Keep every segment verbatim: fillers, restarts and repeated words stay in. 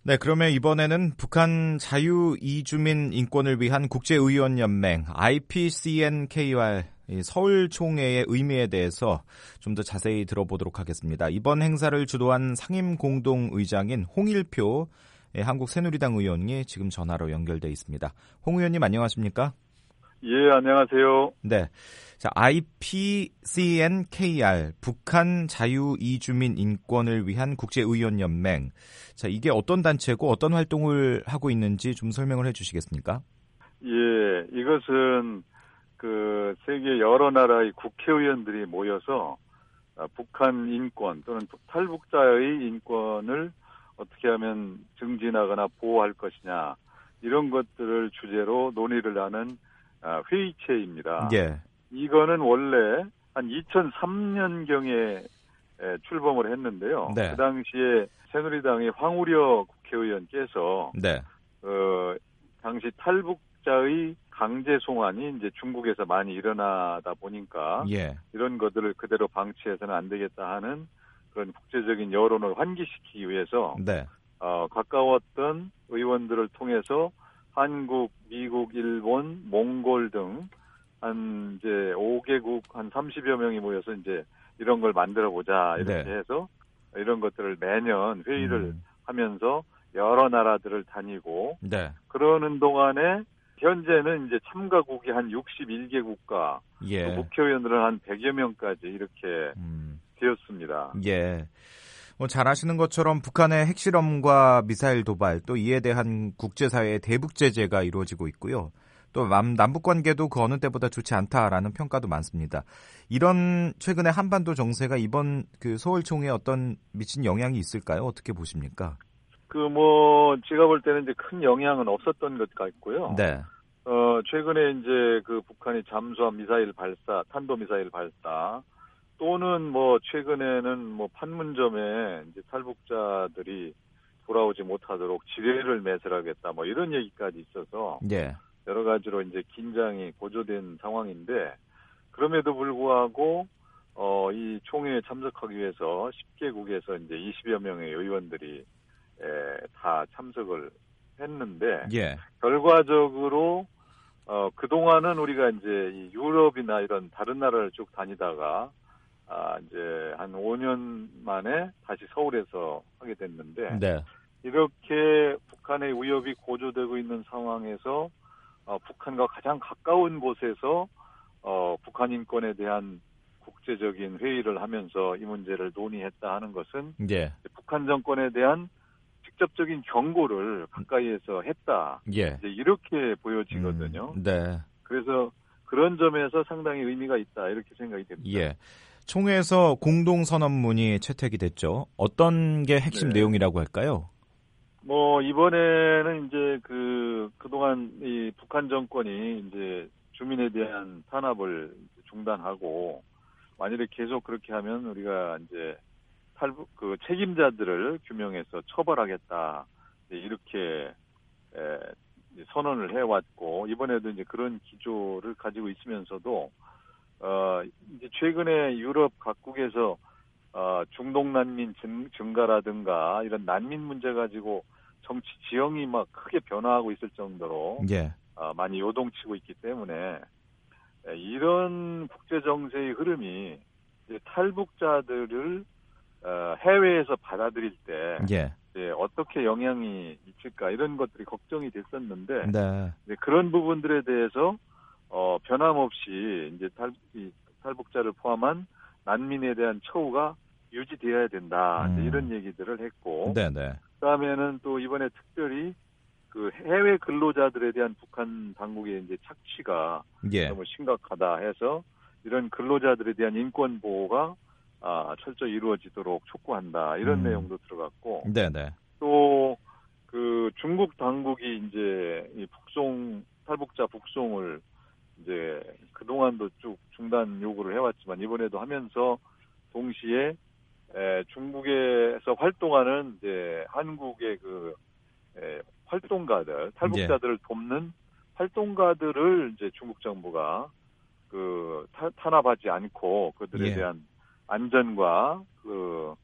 네, 그러면 이번에는 북한 자유 이주민 인권을 위한 국제의원연맹 아이피씨엔케이알 서울 총회의 의미에 대해서 좀 더 자세히 들어보도록 하겠습니다. 이번 행사를 주도한 상임공동의장인 홍일표 한국새누리당 의원이 지금 전화로 연결돼 있습니다. 홍 의원님 안녕하십니까? 예, 안녕하세요. 네. 자, 아이피씨엔케이알, 북한 자유 이주민 인권을 위한 국제의원연맹. 자, 이게 어떤 단체고 어떤 활동을 하고 있는지 좀 설명을 해 주시겠습니까? 예, 이것은 그 세계 여러 나라의 국회의원들이 모여서 북한 인권 또는 탈북자의 인권을 어떻게 하면 증진하거나 보호할 것이냐, 이런 것들을 주제로 논의를 하는 회의체입니다. 예. 이거는 원래 한 이천삼 년경에 출범을 했는데요. 네. 그 당시에 새누리당의 황우려 국회의원께서 네. 어, 당시 탈북자의 강제 송환이 이제 중국에서 많이 일어나다 보니까 예. 이런 것들을 그대로 방치해서는 안 되겠다 하는 그런 국제적인 여론을 환기시키기 위해서 네. 어, 가까웠던 의원들을 통해서 한국, 미국, 일본, 몽골 등 한 이제 오 개국 한 삼십여 명이 모여서 이제 이런 걸 만들어 보자 이렇게 네. 해서 이런 것들을 매년 회의를 음. 하면서 여러 나라들을 다니고 네. 그러는 동안에 현재는 이제 참가국이 한 육십일 개 국가, 예. 또 국회의원들은 한 백여 명까지 이렇게 음. 되었습니다. 예. 뭐 잘 아시는 것처럼 북한의 핵실험과 미사일 도발, 또 이에 대한 국제사회의 대북 제재가 이루어지고 있고요. 또 남북 관계도 그 어느 때보다 좋지 않다라는 평가도 많습니다. 이런 최근의 한반도 정세가 이번 그 서울 총회에 어떤 미친 영향이 있을까요? 어떻게 보십니까? 그 뭐 제가 볼 때는 이제 큰 영향은 없었던 것 같고요. 네. 어 최근에 이제 그 북한이 잠수함 미사일 발사, 탄도 미사일 발사 또는 뭐 최근에는 뭐 판문점에 이제 탈북자들이 돌아오지 못하도록 지뢰를 매설하겠다 뭐 이런 얘기까지 있어서 예. 여러 가지로 이제 긴장이 고조된 상황인데 그럼에도 불구하고 어, 이 총회에 참석하기 위해서 십 개국에서 이제 이십여 명의 의원들이 에, 다 참석을 했는데 예. 결과적으로 어, 그동안은 우리가 이제 이 유럽이나 이런 다른 나라를 쭉 다니다가 아, 이제 한 오 년 만에 다시 서울에서 하게 됐는데 네. 이렇게 북한의 위협이 고조되고 있는 상황에서 어, 북한과 가장 가까운 곳에서 어, 북한 인권에 대한 국제적인 회의를 하면서 이 문제를 논의했다 하는 것은 예. 북한 정권에 대한 직접적인 경고를 가까이에서 했다. 예. 이제 이렇게 보여지거든요. 음, 네. 그래서 그런 점에서 상당히 의미가 있다 이렇게 생각이 됩니다. 예. 총회에서 공동 선언문이 채택이 됐죠. 어떤 게 핵심 네. 내용이라고 할까요? 뭐 이번에는 이제 그 그동안 이 북한 정권이 이제 주민에 대한 탄압을 중단하고 만일에 계속 그렇게 하면 우리가 이제 탈북 그 책임자들을 규명해서 처벌하겠다 이렇게 에, 선언을 해왔고 이번에도 이제 그런 기조를 가지고 있으면서도 어 이제 최근에 유럽 각국에서 어 중동 난민 증, 증가라든가 이런 난민 문제 가지고 정치 지형이 막 크게 변화하고 있을 정도로 예. 어, 많이 요동치고 있기 때문에 이런 국제 정세의 흐름이 이제 탈북자들을 어, 해외에서 받아들일 때 예. 이제 어떻게 영향이 미칠까 이런 것들이 걱정이 됐었는데 네. 이제 그런 부분들에 대해서 어, 변함없이 이제 탈, 이, 탈북자를 포함한 난민에 대한 처우가 유지되어야 된다 음. 이제 이런 얘기들을 했고 네네. 그다음에는 또 이번에 특별히 그 해외 근로자들에 대한 북한 당국의 이제 착취가 예. 너무 심각하다 해서 이런 근로자들에 대한 인권 보호가 아, 철저히 이루어지도록 촉구한다 이런 음. 내용도 들어갔고 네네. 또 그 중국 당국이 이제 이 북송 탈북자 북송을 이제 그동안도 쭉 중단 요구를 해왔지만 이번에도 하면서 동시에 에, 중국에서 활동하는 이제 한국의 그 에, 활동가들 탈북자들을 예. 돕는 활동가들을 이제 중국 정부가 그 타, 탄압하지 않고 그들에 예. 대한 안전과 그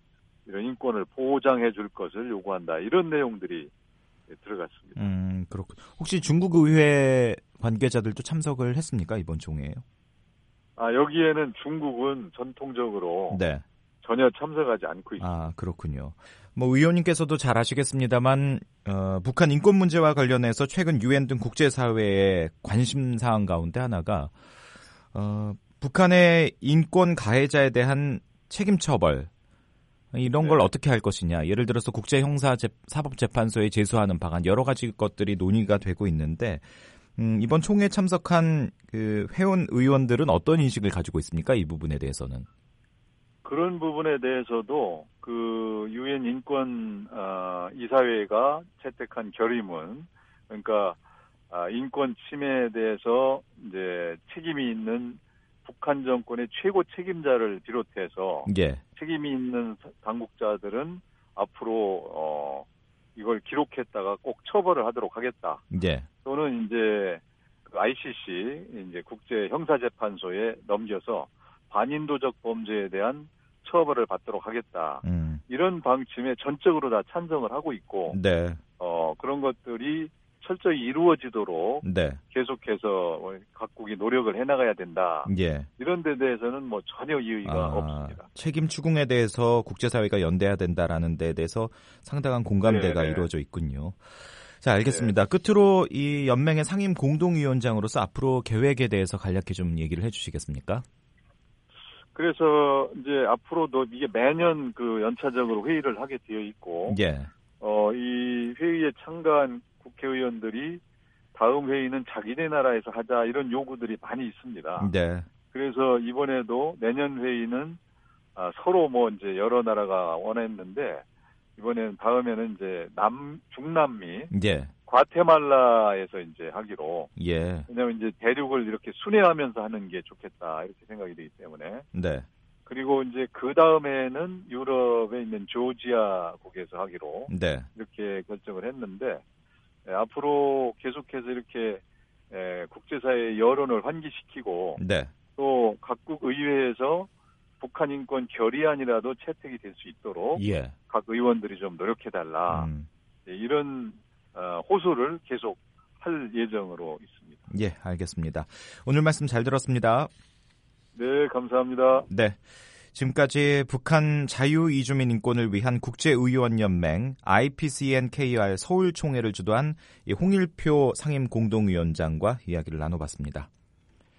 이런 인권을 보장해 줄 것을 요구한다. 이런 내용들이 들어갔습니다. 음, 그렇군. 혹시 중국 의회 관계자들도 참석을 했습니까? 이번 총회에요? 아, 여기에는 중국은 전통적으로 네. 전혀 참석하지 않고 있습니다. 아, 그렇군요. 뭐 의원님께서도 잘 아시겠습니다만 어, 북한 인권 문제와 관련해서 최근 유엔 등 국제사회의 관심 사항 가운데 하나가 어, 북한의 인권 가해자에 대한 책임 처벌 이런 걸 네. 어떻게 할 것이냐. 예를 들어서 국제형사사법재판소에 제소하는 방안 여러 가지 것들이 논의가 되고 있는데 음, 이번 총회에 참석한 그 회원 의원들은 어떤 인식을 가지고 있습니까? 이 부분에 대해서는. 그런 부분에 대해서도 그 유엔 인권 어, 이사회가 채택한 결의문, 그러니까 아, 인권 침해에 대해서 이제 책임이 있는 북한 정권의 최고 책임자를 비롯해서 예. 책임이 있는 당국자들은 앞으로 어, 이걸 기록했다가 꼭 처벌을 하도록 하겠다. 예. 또는 이제 그 아이씨씨 이제 국제 형사재판소에 넘겨서 반인도적 범죄에 대한 처벌을 받도록 하겠다. 음. 이런 방침에 전적으로 다 찬성을 하고 있고, 네. 어, 그런 것들이 철저히 이루어지도록 네. 계속해서 각국이 노력을 해나가야 된다. 예. 이런 데 대해서는 뭐 전혀 이의가 아, 없습니다. 책임 추궁에 대해서 국제사회가 연대해야 된다라는 데 대해서 상당한 공감대가 네네. 이루어져 있군요. 자, 알겠습니다. 네. 끝으로 이 연맹의 상임 공동위원장으로서 앞으로 계획에 대해서 간략히 좀 얘기를 해주시겠습니까? 그래서 이제 앞으로도 이게 매년 그 연차적으로 회의를 하게 되어 있고, 예. 어, 이 회의에 참가한 국회의원들이 다음 회의는 자기네 나라에서 하자 이런 요구들이 많이 있습니다. 네. 그래서 이번에도 내년 회의는 아, 서로 뭐 이제 여러 나라가 원했는데 이번에는 다음에는 이제 남 중남미 예. 과테말라에서 이제 하기로. 예. 왜냐하면 이제 대륙을 이렇게 순회하면서 하는 게 좋겠다 이렇게 생각이 되기 때문에. 네. 그리고 이제 그 다음에는 유럽에 있는 조지아국에서 하기로. 네. 이렇게 결정을 했는데 에, 앞으로 계속해서 이렇게 에, 국제사회의 여론을 환기시키고 네. 또 각국 의회에서 북한 인권 결의안이라도 채택이 될 수 있도록 예. 각 의원들이 좀 노력해달라. 음. 이런 어, 호소를 계속 할 예정으로 있습니다. 예, 알겠습니다. 오늘 말씀 잘 들었습니다. 네, 감사합니다. 네. 지금까지 북한 자유이주민 인권을 위한 국제의원연맹 아이피씨엔케이알 서울 총회를 주도한 홍일표 상임 공동위원장과 이야기를 나눠봤습니다.